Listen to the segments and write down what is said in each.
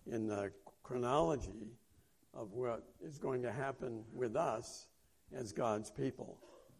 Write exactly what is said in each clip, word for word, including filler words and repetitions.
in the chronology of what is going to happen with us as God's people.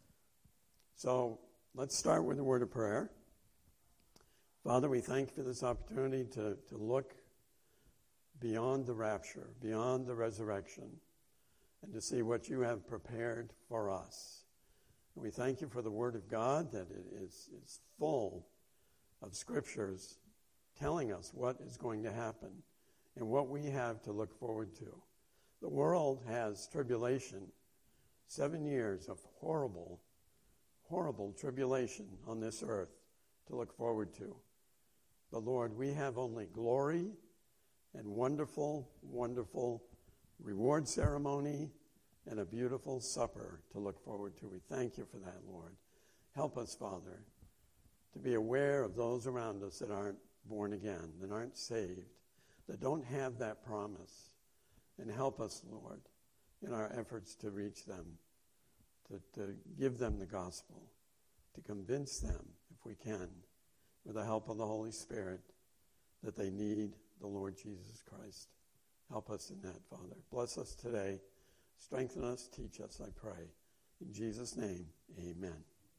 So let's start with a word of prayer. Father, we thank you for this opportunity to, to look beyond the rapture, beyond the resurrection, and to see what you have prepared for us. And we thank you for the Word of God, that it is, is full of scriptures telling us what is going to happen and what we have to look forward to. The world has tribulation, seven years of horrible, horrible tribulation on this earth to look forward to. But Lord, we have only glory and wonderful, wonderful reward ceremony and a beautiful supper to look forward to. We thank you for that, Lord. Help us, Father, to be aware of those around us that aren't born again, that aren't saved, that don't have that promise. And help us, Lord, in our efforts to reach them, to, to give them the gospel, to convince them, if we can, with the help of the Holy Spirit, that they need the Lord Jesus Christ. Help us in that, Father. Bless us today. Strengthen us, teach us, I pray. In Jesus' name, amen.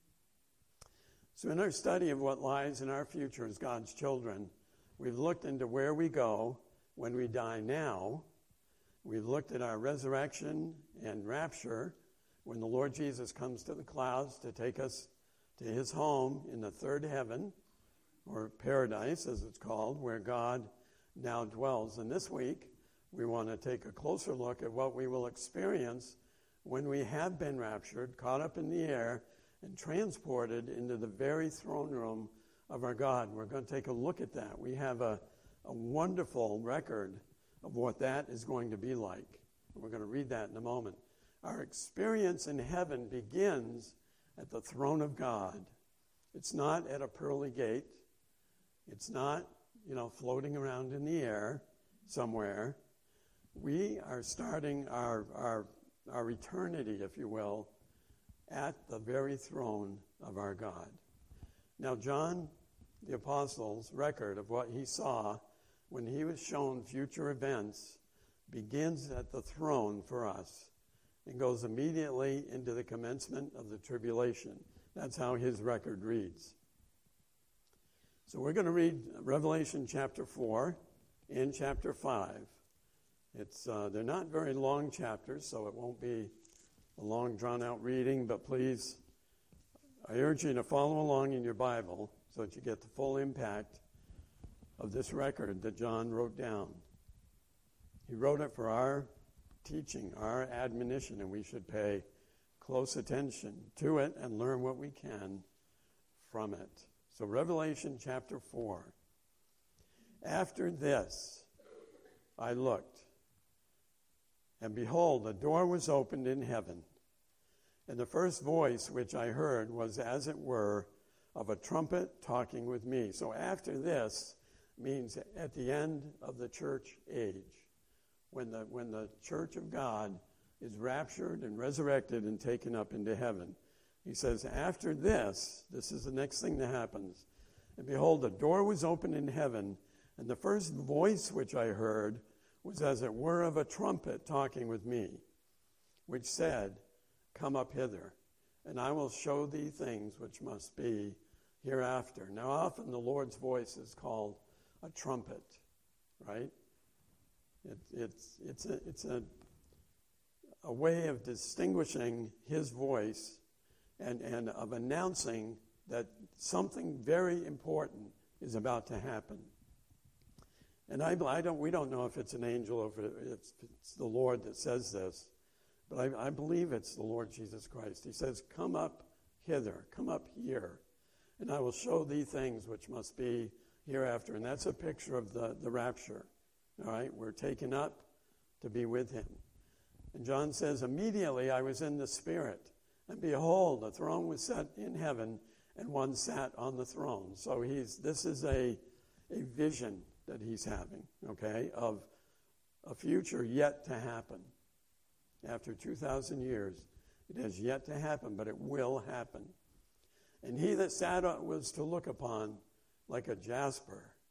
So in our study of what lies in our future as God's children, we've looked into where we go when we die now. We've looked at our resurrection and rapture when the Lord Jesus comes to the clouds to take us to his home in the third heaven, or paradise as it's called, where God now dwells. And this week, we want to take a closer look at what we will experience when we have been raptured, caught up in the air, and transported into the very throne room of our God. We're going to take a look at that. We have a, a wonderful record of what that is going to be like. And we're going to read that in a moment. Our experience in heaven begins at the throne of God. It's not at a pearly gate. It's not, you know, floating around in the air somewhere. We are starting our, our, our eternity, if you will, at the very throne of our God. Now, John, the Apostle's record of what he saw when he was shown future events begins at the throne for us and goes immediately into the commencement of the tribulation. That's how his record reads. So we're going to read Revelation chapter four and chapter five. It's uh, they're not very long chapters, so it won't be a long, drawn-out reading, but please, I urge you to follow along in your Bible so that you get the full impact of this record that John wrote down. He wrote it for our teaching, our admonition, and we should pay close attention to it and learn what we can from it. So Revelation chapter four. After this, I looked, and behold, a door was opened in heaven. And the first voice which I heard was, as it were, of a trumpet talking with me. So after this means at the end of the church age, when the, when the church of God is raptured and resurrected and taken up into heaven. He says, after this, this is the next thing that happens. And behold, the door was opened in heaven, and the first voice which I heard was as it were of a trumpet talking with me, which said, come up hither, and I will show thee things which must be hereafter. Now often the Lord's voice is called a trumpet, right? It, it's it's a, it's a, a way of distinguishing his voice and, and of announcing that something very important is about to happen. And I, I don't, we don't know if it's an angel or if it's, it's the Lord that says this, but I, I believe it's the Lord Jesus Christ. He says, come up hither, come up here, and I will show thee things which must be hereafter. And that's a picture of the, the rapture. All right, we're taken up to be with him. And John says, immediately I was in the Spirit, and behold, a throne was set in heaven, and one sat on the throne. So he's this is a, a vision that he's having, okay, of a future yet to happen. After two thousand years, it has yet to happen, but it will happen. And he that sat on was to look upon like a jasper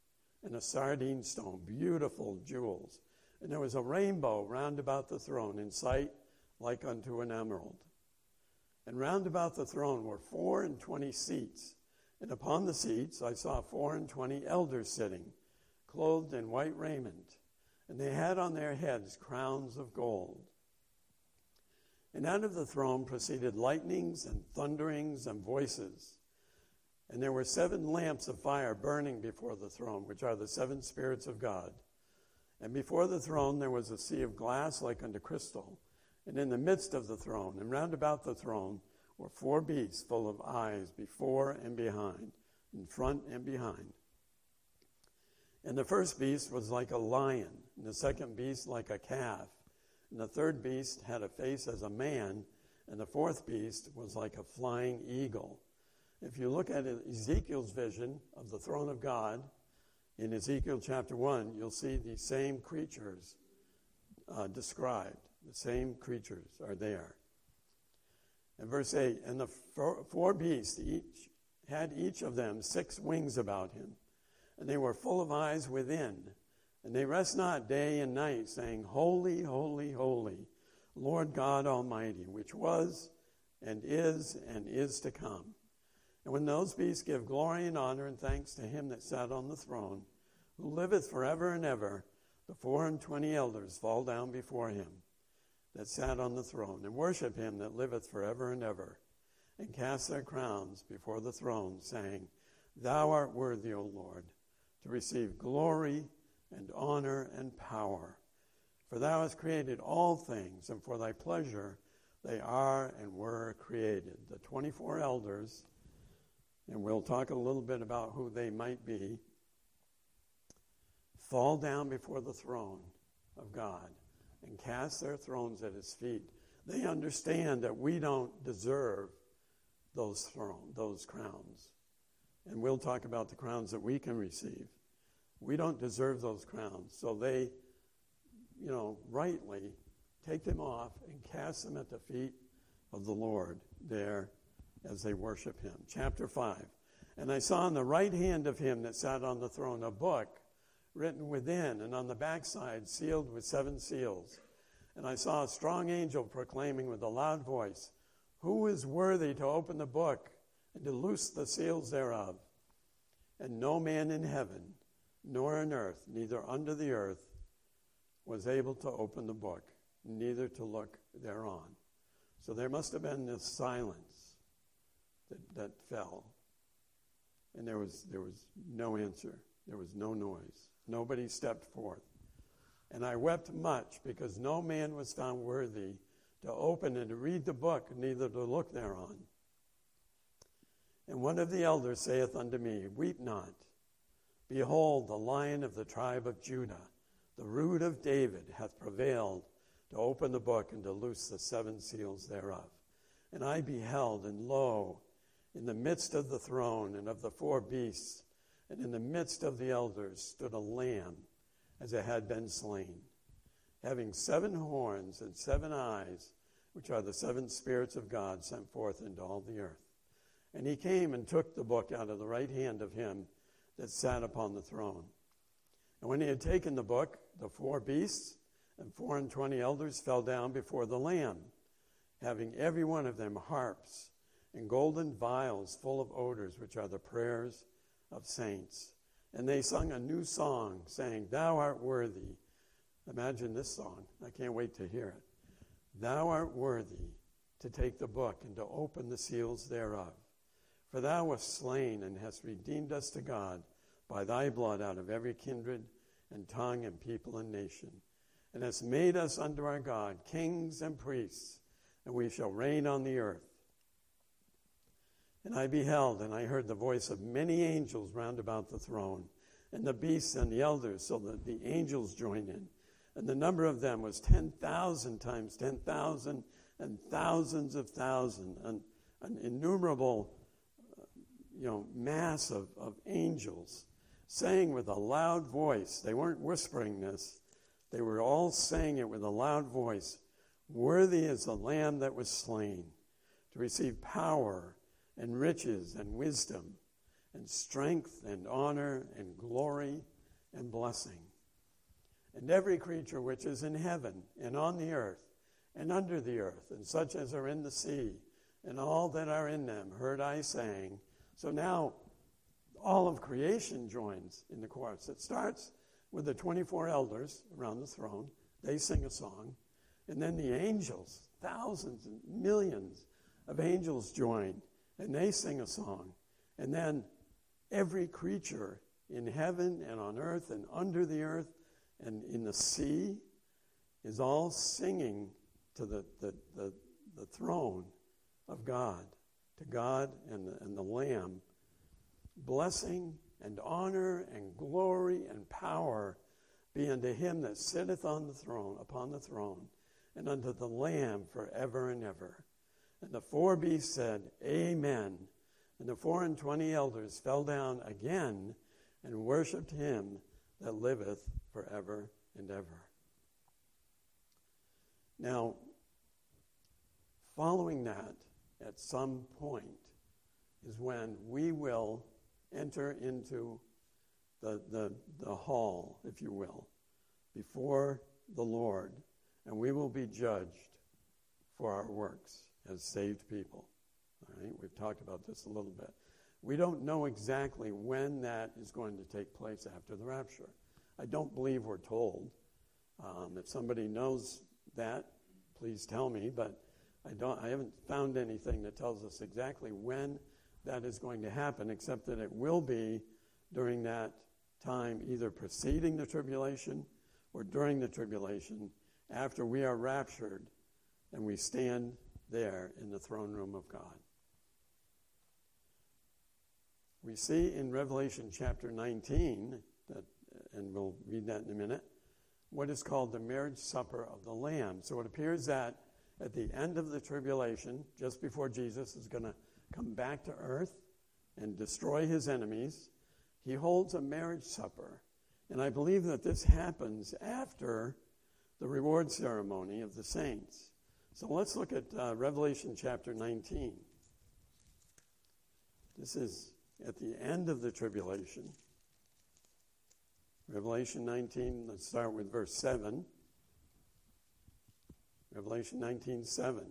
and a sardine stone, beautiful jewels. And there was a rainbow round about the throne, in sight like unto an emerald. And round about the throne were four and twenty seats, and upon the seats I saw four and twenty elders sitting, clothed in white raiment, and they had on their heads crowns of gold. And out of the throne proceeded lightnings and thunderings and voices. And there were seven lamps of fire burning before the throne, which are the seven spirits of God. And before the throne there was a sea of glass like unto crystal. And in the midst of the throne, and round about the throne, were four beasts full of eyes before and behind, in front and behind. And the first beast was like a lion, and the second beast like a calf. And the third beast had a face as a man, and the fourth beast was like a flying eagle. If you look at Ezekiel's vision of the throne of God, in Ezekiel chapter one, you'll see the same creatures uh, described. The same creatures are there. And verse eight, and the four, four beasts each had each of them six wings about him, and they were full of eyes within. And they rest not day and night, saying, Holy, holy, holy, Lord God Almighty, which was and is and is to come. And when those beasts give glory and honor and thanks to him that sat on the throne, who liveth forever and ever, the four and twenty elders fall down before him that sat on the throne, and worship him that liveth forever and ever, and cast their crowns before the throne, saying, Thou art worthy, O Lord, to receive glory and honor and power. For thou hast created all things, and for thy pleasure they are and were created. The twenty-four elders, and we'll talk a little bit about who they might be, fall down before the throne of God and cast their thrones at his feet. They understand that we don't deserve those thrones, those crowns. And we'll talk about the crowns that we can receive. We don't deserve those crowns. So they, you know, rightly take them off and cast them at the feet of the Lord there as they worship him. Chapter five. And I saw on the right hand of him that sat on the throne a book written within, and on the backside sealed with seven seals. And I saw a strong angel proclaiming with a loud voice, Who is worthy to open the book and to loose the seals thereof? And no man in heaven, nor in earth, neither under the earth, was able to open the book, neither to look thereon. So there must have been this silence that, that fell. And there was there was no answer. There was no noise. Nobody stepped forth. And I wept much, because no man was found worthy to open and to read the book, neither to look thereon. And one of the elders saith unto me, Weep not. Behold, the Lion of the tribe of Judah, the Root of David, hath prevailed to open the book and to loose the seven seals thereof. And I beheld, and lo, in the midst of the throne and of the four beasts, and in the midst of the elders stood a lamb, as it had been slain, having seven horns and seven eyes, which are the seven spirits of God sent forth into all the earth. And he came and took the book out of the right hand of him that sat upon the throne. And when he had taken the book, the four beasts and four and twenty elders fell down before the Lamb, having every one of them harps and golden vials full of odors, which are the prayers of saints. And they sung a new song, saying, Thou art worthy. Imagine this song. I can't wait to hear it. Thou art worthy to take the book and to open the seals thereof. For thou wast slain and hast redeemed us to God by thy blood out of every kindred and tongue and people and nation, and hast made us unto our God kings and priests, and we shall reign on the earth. And I beheld, and I heard the voice of many angels round about the throne, and the beasts and the elders, so that the angels joined in. And the number of them was ten thousand times ten thousand, and thousands of thousands, an, an innumerable, uh, you know, mass of, of angels, saying with a loud voice. They weren't whispering this. They were all saying it with a loud voice. Worthy is the Lamb that was slain to receive power and riches and wisdom and strength and honor and glory and blessing. And every creature which is in heaven and on the earth and under the earth, and such as are in the sea, and all that are in them, heard I saying. So now all of creation joins in the chorus. It starts with the twenty-four elders around the throne. They sing a song. And then the angels, thousands and millions of angels join, and they sing a song. And then every creature in heaven and on earth and under the earth and in the sea is all singing to the, the, the, the throne of God, to God and the, and the Lamb. Blessing and honor and glory and power be unto him that sitteth on the throne, upon the throne, and unto the Lamb forever and ever. And the four beasts said, Amen. And the four and twenty elders fell down again and worshipped him that liveth forever and ever. Now, following that, at some point, is when we will enter into the, the, the hall, if you will, before the Lord, and we will be judged for our works as saved people. All right, we've talked about this a little bit. We don't know exactly when that is going to take place after the rapture. I don't believe we're told. Um, if somebody knows that, please tell me, but I don't. I haven't found anything that tells us exactly when that is going to happen, except that it will be during that time, either preceding the tribulation or during the tribulation, after we are raptured and we stand there in the throne room of God. We see in Revelation chapter nineteen, that, and we'll read that in a minute, what is called the marriage supper of the Lamb. So it appears that at the end of the tribulation, just before Jesus is going to come back to earth and destroy his enemies, he holds a marriage supper. And I believe that this happens after the reward ceremony of the saints. So let's look at uh, Revelation chapter nineteen. This is at the end of the tribulation. Revelation nineteen, let's start with verse seven. Revelation nineteen, seven.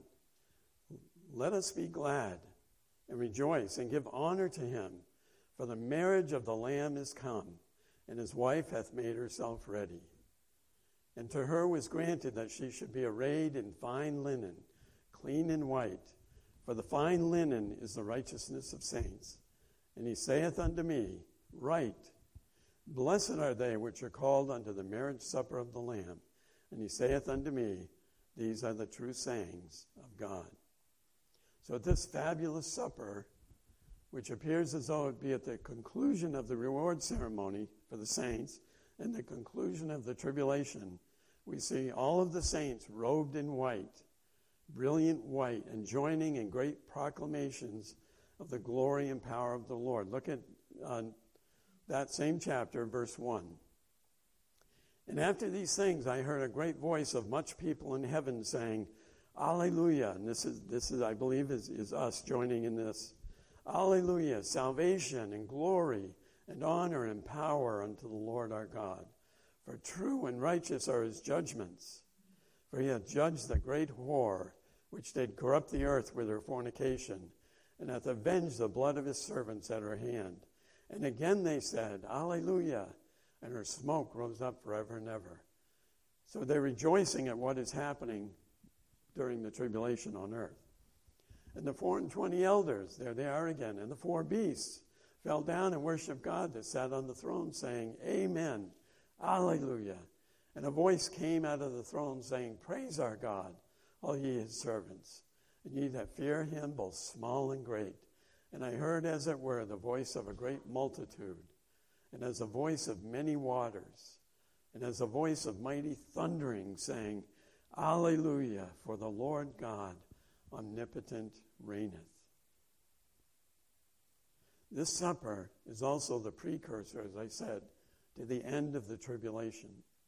Let us be glad and rejoice and give honor to him, for the marriage of the Lamb is come, and his wife hath made herself ready. And to her was granted that she should be arrayed in fine linen, clean and white, for the fine linen is the righteousness of saints. And he saith unto me, Write, blessed are they which are called unto the marriage supper of the Lamb. And he saith unto me, These are the true sayings of God. So at this fabulous supper, which appears as though it be at the conclusion of the reward ceremony for the saints and the conclusion of the tribulation, we see all of the saints robed in white, brilliant white, and joining in great proclamations of the glory and power of the Lord. Look at uh, that same chapter, verse one. And after these things I heard a great voice of much people in heaven saying, Alleluia. And this is, this is I believe, is, is us joining in this. Alleluia, salvation and glory and honor and power unto the Lord our God. For true and righteous are his judgments. For he hath judged the great whore, which did corrupt the earth with her fornication, and hath avenged the blood of his servants at her hand. And again they said, Alleluia, and her smoke rose up forever and ever. So they're rejoicing at what is happening during the tribulation on earth. And the four and twenty elders, there they are again, and the four beasts fell down and worshiped God that sat on the throne, saying, Amen, Alleluia. And a voice came out of the throne saying, Praise our God, all ye his servants, and ye that fear him, both small and great. And I heard, as it were, the voice of a great multitude, and as a voice of many waters, and as a voice of mighty thundering, saying, Alleluia, for the Lord God omnipotent reigneth. This supper is also the precursor, as I said, to the end of the tribulation.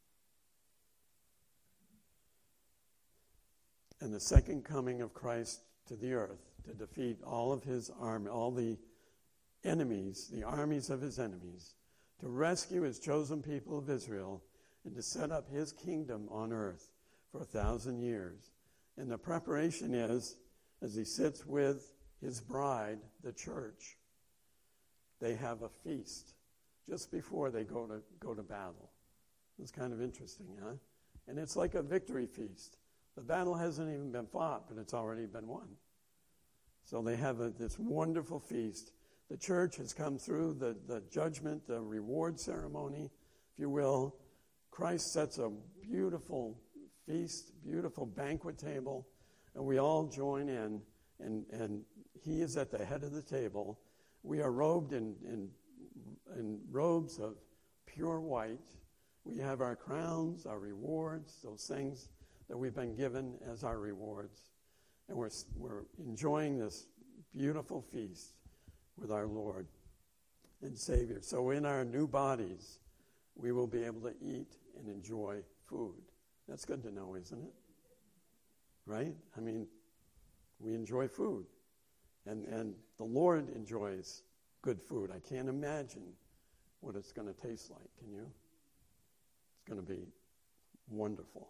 And the second coming of Christ to the earth to defeat all of his army, all the enemies, the armies of his enemies, to rescue his chosen people of Israel and to set up his kingdom on earth for a thousand years. And the preparation is, as he sits with his bride, the church, they have a feast just before they go to go to battle. It's kind of interesting, huh? And it's like a victory feast. The battle hasn't even been fought, but it's already been won. So they have a, this wonderful feast. The church has come through the, the judgment, the reward ceremony, if you will. Christ sets a beautiful feast, beautiful banquet table, and we all join in, and, and he is at the head of the table. We are robed in, in, in robes of pure white. We have our crowns, our rewards, those things that we've been given as our rewards. And we're, we're enjoying this beautiful feast with our Lord and Savior. So in our new bodies, we will be able to eat and enjoy food. That's good to know, isn't it? Right? I mean, we enjoy food. And, and the Lord enjoys good food. I can't imagine what it's going to taste like. Can you? It's going to be wonderful.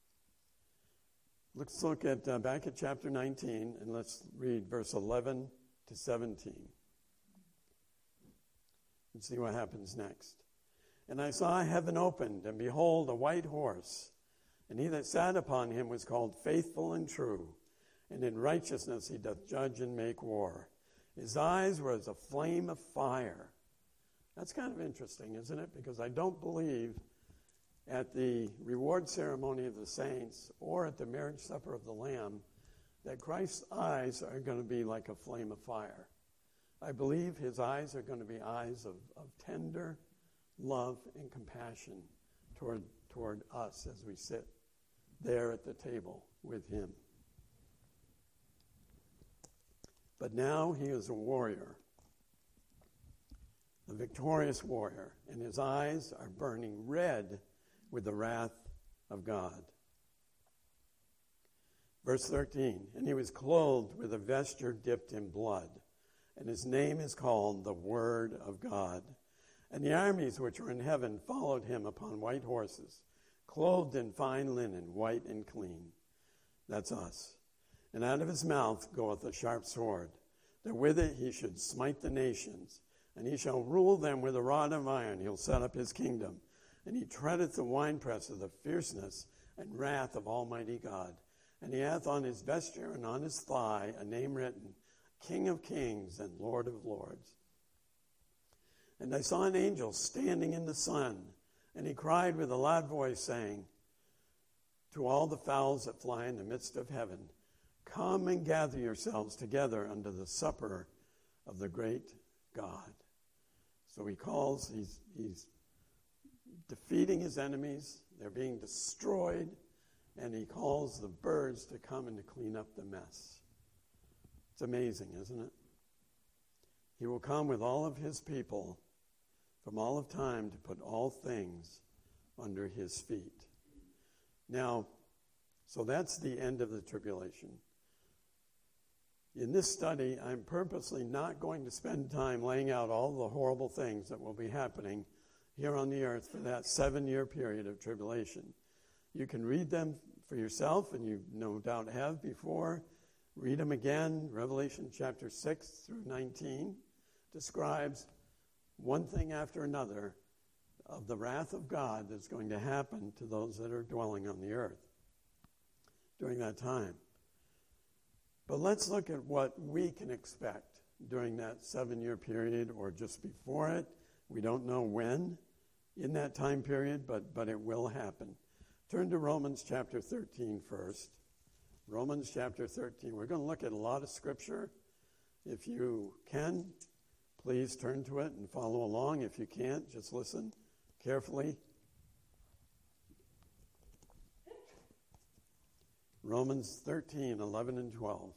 Let's look at uh, back at chapter nineteen, and let's read verse eleven to seventeen. And see what happens next. And I saw heaven opened, and behold, a white horse. And he that sat upon him was called Faithful and True. And in righteousness he doth judge and make war. His eyes were as a flame of fire. That's kind of interesting, isn't it? Because I don't believe at the reward ceremony of the saints or at the marriage supper of the Lamb that Christ's eyes are going to be like a flame of fire. I believe his eyes are going to be eyes of, of tender love and compassion toward, toward us as we sit there at the table with him. But now he is a warrior, a victorious warrior, and his eyes are burning red with the wrath of God. Verse thirteen, and he was clothed with a vesture dipped in blood, and his name is called the Word of God. And the armies which were in heaven followed him upon white horses, clothed in fine linen, white and clean. That's us. And out of his mouth goeth a sharp sword, that with it he should smite the nations, and he shall rule them with a rod of iron. He'll set up his kingdom. And he treadeth the winepress of the fierceness and wrath of Almighty God. And he hath on his vesture and on his thigh a name written, King of Kings and Lord of Lords. And I saw an angel standing in the sun, and he cried with a loud voice, saying, to all the fowls that fly in the midst of heaven, come and gather yourselves together unto the supper of the great God. So he calls, he's, he's defeating his enemies, they're being destroyed, and he calls the birds to come and to clean up the mess. It's amazing, isn't it? He will come with all of his people from all of time to put all things under his feet. Now, so that's the end of the tribulation. In this study, I'm purposely not going to spend time laying out all the horrible things that will be happening here on the earth for that seven-year period of tribulation. You can read them for yourself, and you no doubt have before. Read them again. Revelation chapter six through nineteen describes one thing after another of the wrath of God that's going to happen to those that are dwelling on the earth during that time. But let's look at what we can expect during that seven-year period or just before it. We don't know when in that time period, but, but it will happen. Turn to Romans chapter thirteen first. Romans chapter thirteen. We're going to look at a lot of scripture. If you can, please turn to it and follow along. If you can't, just listen carefully. Romans thirteen, eleven and twelve.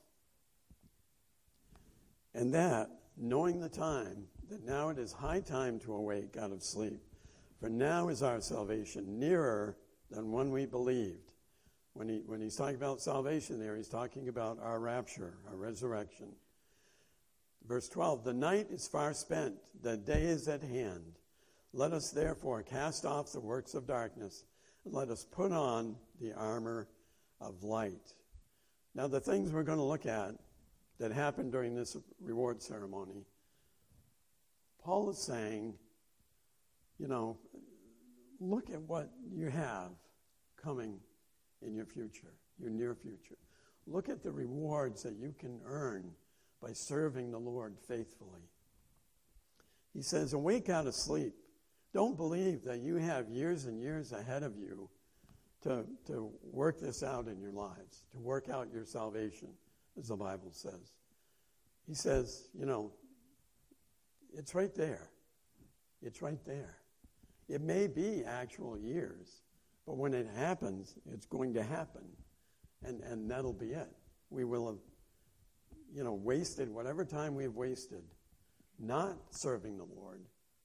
And that, knowing the time, that now it is high time to awake out of sleep. For now is our salvation nearer than when we believed. When he when he's talking about salvation there, he's talking about our rapture, our resurrection. Verse twelve, the night is far spent, the day is at hand. Let us therefore cast off the works of darkness, and let us put on the armor of light. Now, the things we're going to look at that happened during this reward ceremony, Paul is saying, you know, look at what you have coming in your future, your near future. Look at the rewards that you can earn by serving the Lord faithfully. He says, awake out of sleep. Don't believe that you have years and years ahead of you to, to work this out in your lives, to work out your salvation, as the Bible says. He says, you know, it's right there. It's right there. It may be actual years, but when it happens, it's going to happen. And, and that'll be it. We will have, you know, wasted whatever time we've wasted not serving the Lord.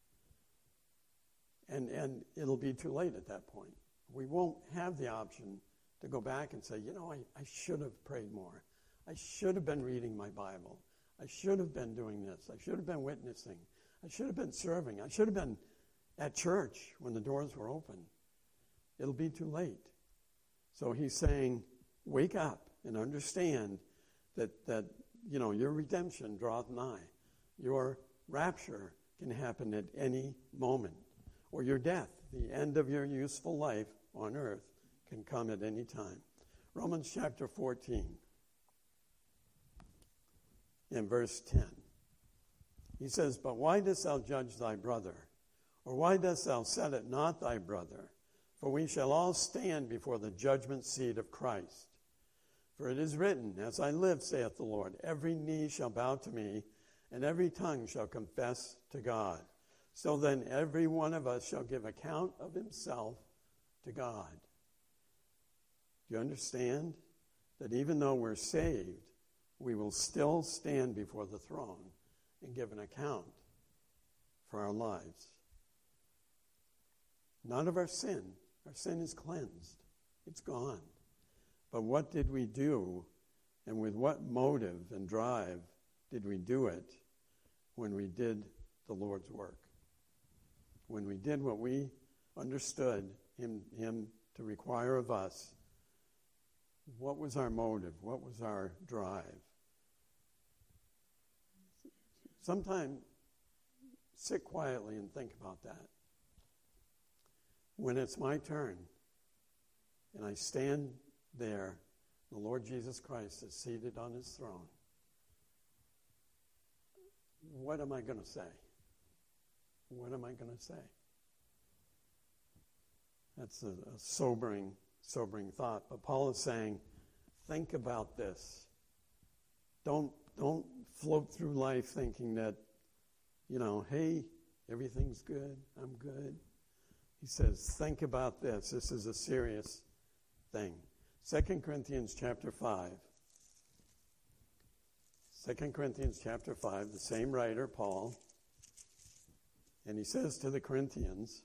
And, and it'll be too late at that point. We won't have the option to go back and say, you know, I, I should have prayed more. I should have been reading my Bible. I should have been doing this. I should have been witnessing. I should have been serving. I should have been at church when the doors were open. It'll be too late. So he's saying, wake up and understand that, that you know, your redemption draweth nigh. Your rapture can happen at any moment. Or your death, the end of your useful life on earth, can come at any time. Romans chapter fourteen, in verse ten. He says, but why dost thou judge thy brother? Or why dost thou set it not thy brother? For we shall all stand before the judgment seat of Christ. For it is written, as I live, saith the Lord, every knee shall bow to me, and every tongue shall confess to God. So then every one of us shall give account of himself to God. Do you understand that even though we're saved, we will still stand before the throne and give an account for our lives? None of our sin. Our sin is cleansed. It's gone. But what did we do, and with what motive and drive did we do it when we did the Lord's work? When we did what we understood him, him to require of us, what was our motive? What was our drive? Sometime sit quietly and think about that. When it's my turn and I stand there, the Lord Jesus Christ is seated on his throne, what am I going to say? What am I going to say? That's a, a sobering, sobering thought. But Paul is saying, think about this. Don't, don't float through life thinking that, you know, hey, everything's good, I'm good. He says, think about this. This is a serious thing. Second Corinthians chapter five. Second Corinthians chapter five, the same writer, Paul, and he says to the Corinthians,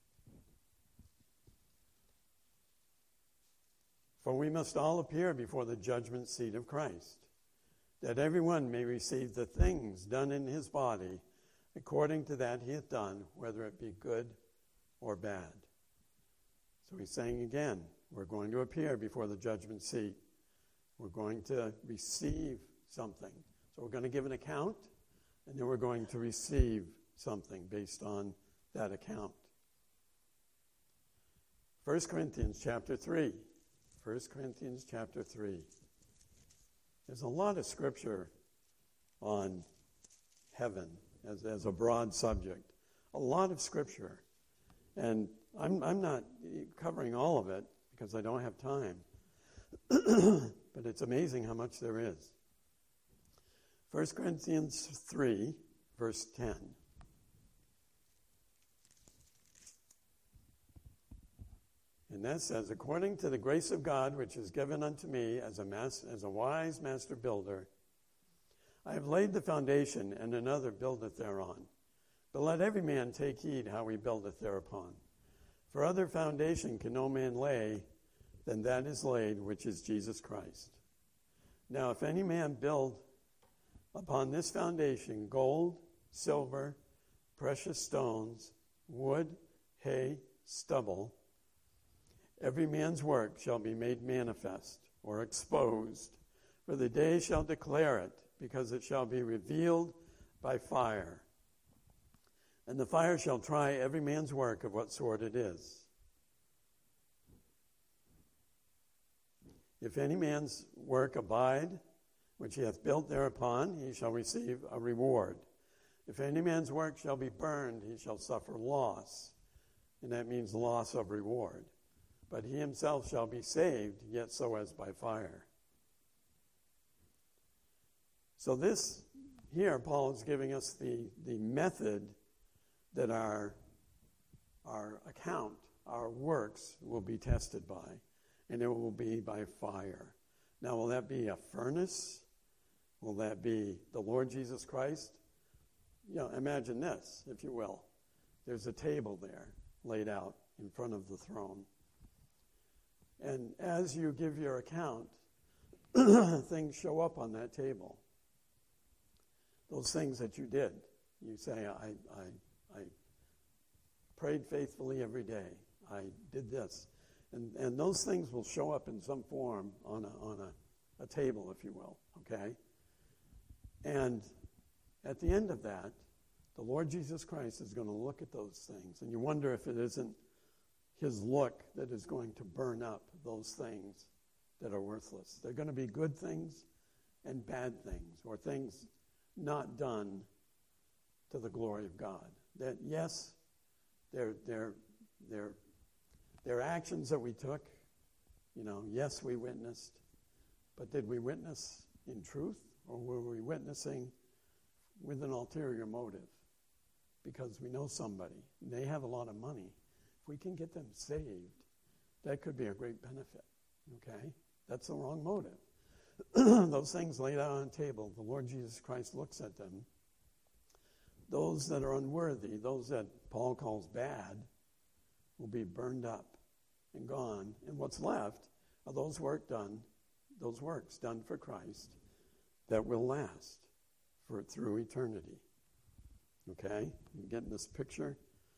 for we must all appear before the judgment seat of Christ, that everyone may receive the things done in his body according to that he hath done, whether it be good or bad. So he's saying again, we're going to appear before the judgment seat. We're going to receive something. So we're going to give an account, and then we're going to receive something based on that account. First Corinthians chapter three. First Corinthians chapter three. There's a lot of scripture on heaven as, as a broad subject. A lot of scripture. And I'm, I'm not covering all of it because I don't have time. But it's amazing how much there is. First Corinthians three, verse ten. And that says, according to the grace of God which is given unto me as a mas- as a wise master builder, I have laid the foundation, and another buildeth thereon. But let every man take heed how he buildeth thereupon. For other foundation can no man lay than that is laid, which is Jesus Christ. Now if any man build upon this foundation gold, silver, precious stones, wood, hay, stubble, every man's work shall be made manifest or exposed, for the day shall declare it, because it shall be revealed by fire. And the fire shall try every man's work of what sort it is. If any man's work abide, which he hath built thereupon, he shall receive a reward. If any man's work shall be burned, he shall suffer loss, and that means loss of reward. But he himself shall be saved, yet so as by fire. So this, here, Paul is giving us the, the method that our, our account, our works, will be tested by. And it will be by fire. Now, will that be a furnace? Will that be the Lord Jesus Christ? You know, imagine this, if you will. There's a table there laid out in front of the throne. And as you give your account, things show up on that table. Those things that you did. You say, I, I, I prayed faithfully every day. I did this. And, and those things will show up in some form on a, on a, a table, if you will, okay? And at the end of that, the Lord Jesus Christ is going to look at those things. And you wonder if it isn't his look that is going to burn up those things that are worthless. They're going to be good things and bad things, or things not done to the glory of God. That, yes, they're, they're, they're, they're actions that we took. You know, yes, we witnessed. But did we witness in truth, or were we witnessing with an ulterior motive? Because we know somebody, and they have a lot of money. If we can get them saved, that could be a great benefit, okay? That's the wrong motive. Those things laid out on a table, the Lord Jesus Christ looks at them. Those that are unworthy, those that Paul calls bad, will be burned up and gone. And what's left are those work done, those works done for Christ that will last for through eternity. Okay? You getting this picture?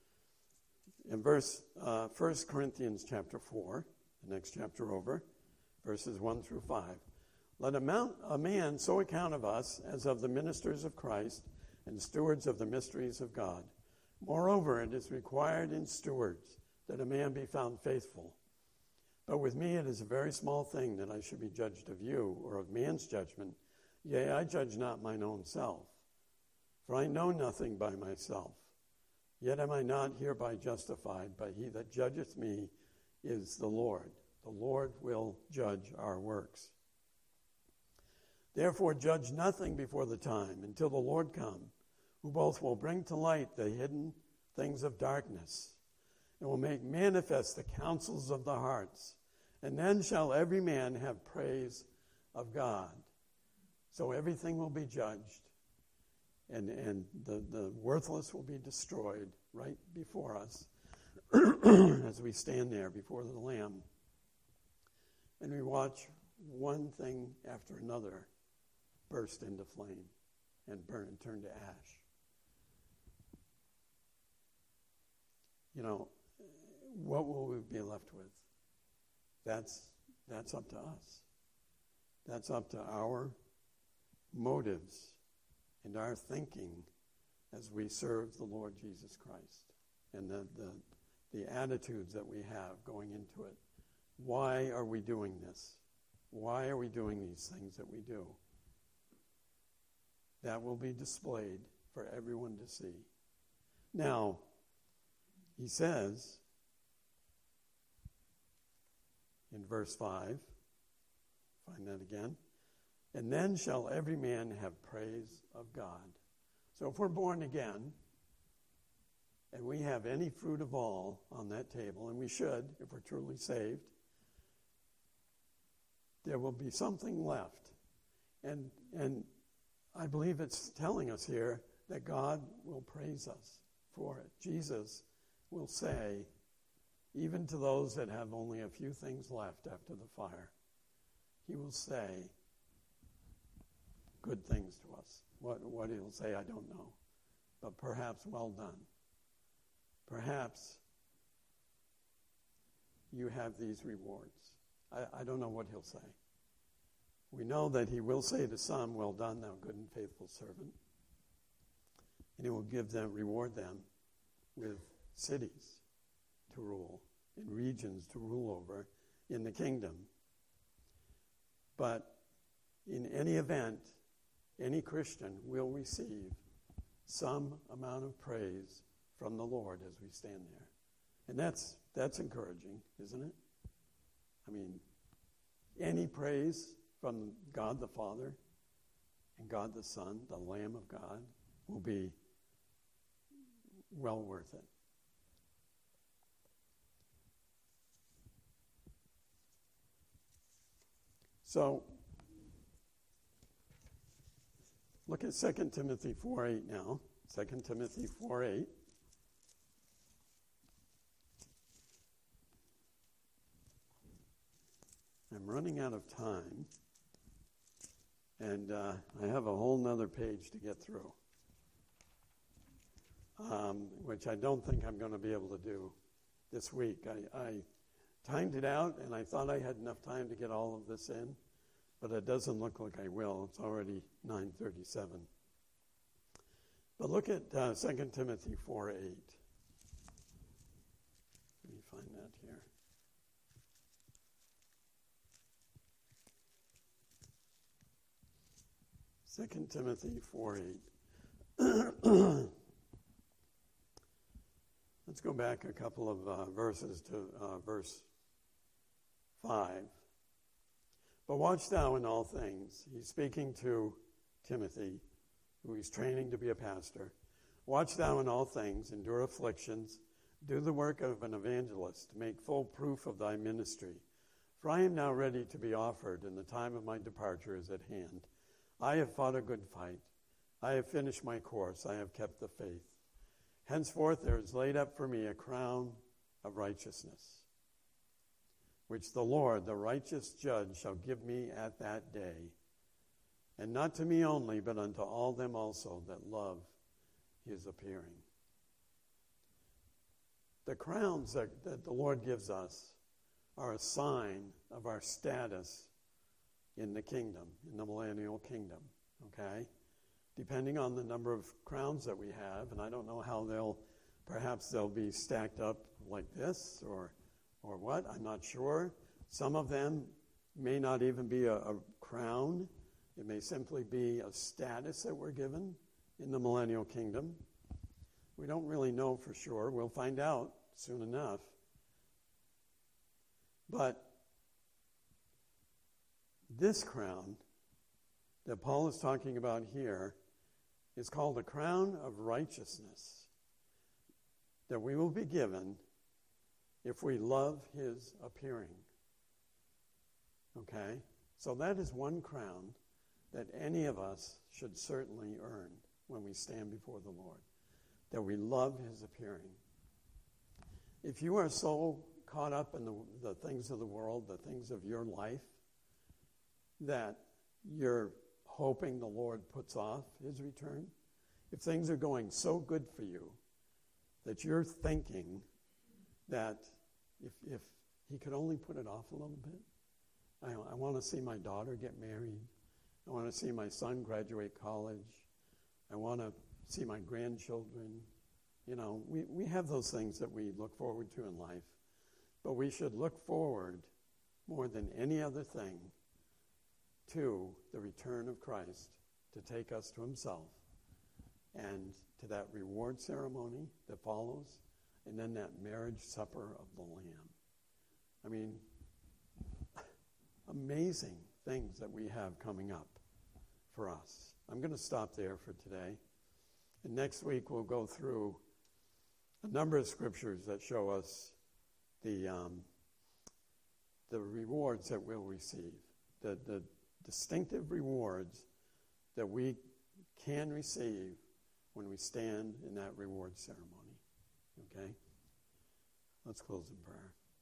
In verse uh, First Corinthians chapter four, the next chapter over, verses one through five. Let a, mount, a man so account of us as of the ministers of Christ and stewards of the mysteries of God. Moreover, it is required in stewards that a man be found faithful. But with me it is a very small thing that I should be judged of you, or of man's judgment. Yea, I judge not mine own self. For I know nothing by myself. Yet am I not hereby justified, but he that judgeth me is the Lord. The Lord will judge our works. Therefore judge nothing before the time, until the Lord come, who both will bring to light the hidden things of darkness, and will make manifest the counsels of the hearts. And then shall every man have praise of God. So everything will be judged, and, and the, the worthless will be destroyed right before us as we stand there before the Lamb. And we watch one thing after another burst into flame and burn and turn to ash. You know, what will we be left with? That's that's up to us. That's up to our motives and our thinking as we serve the Lord Jesus Christ, and the, the, the attitudes that we have going into it. Why are we doing this? Why are we doing these things that we do? That will be displayed for everyone to see. Now, he says in verse five, find that again, and then shall every man have praise of God. So if we're born again, and we have any fruit of all on that table, and we should if we're truly saved, there will be something left. And and I believe it's telling us here that God will praise us for it. Jesus will say, even to those that have only a few things left after the fire, he will say good things to us. What, what he'll say, I don't know. But perhaps well done. perhaps you have these rewards. I, I don't know what he'll say. We know that he will say to some, well done, thou good and faithful servant. And he will give them, reward them with cities to rule, and regions to rule over in the kingdom. But in any event, any Christian will receive some amount of praise from the Lord as we stand there. And that's that's encouraging, isn't it? I mean, any praise from God the Father and God the Son, the Lamb of God, will be well worth it. So, look at Second Timothy four eight now. Second Timothy four eight. I'm running out of time, and uh, I have a whole nother page to get through, um, which I don't think I'm going to be able to do this week. I, I timed it out, and I thought I had enough time to get all of this in, but it doesn't look like I will. It's already nine thirty-seven. But look at uh, Second Timothy four eight. Let me find that here. Second Timothy four eight. Let's go back a couple of uh, verses to uh, verse five. But watch thou in all things. He's speaking to Timothy, who he's training to be a pastor. Watch thou in all things, endure afflictions, do the work of an evangelist, make full proof of thy ministry. For I am now ready to be offered, and the time of my departure is at hand. I have fought a good fight. I have finished my course. I have kept the faith. Henceforth there is laid up for me a crown of righteousness, which the Lord, the righteous judge, shall give me at that day, and not to me only, but unto all them also that love his appearing. The crowns that, that the Lord gives us are a sign of our status in the kingdom, in the millennial kingdom, okay? Depending on the number of crowns that we have, and I don't know how they'll, perhaps they'll be stacked up like this or or what, I'm not sure. Some of them may not even be a, a crown. It may simply be a status that we're given in the millennial kingdom. We don't really know for sure. We'll find out soon enough. But this crown that Paul is talking about here is called a crown of righteousness that we will be given if we love his appearing. Okay? So that is one crown that any of us should certainly earn when we stand before the Lord, that we love his appearing. If you are so caught up in the, the things of the world, the things of your life, that you're hoping the Lord puts off his return, if things are going so good for you that you're thinking that if if he could only put it off a little bit, I, I want to see my daughter get married, I want to see my son graduate college, I want to see my grandchildren. You know, we, we have those things that we look forward to in life, but we should look forward more than any other thing to the return of Christ to take us to himself and to that reward ceremony that follows, and then that marriage supper of the Lamb. I mean, amazing things that we have coming up for us. I'm going to stop there for today. And next week we'll go through a number of scriptures that show us the um, the rewards that we'll receive, the, the distinctive rewards that we can receive when we stand in that reward ceremony. Okay? Let's close in prayer.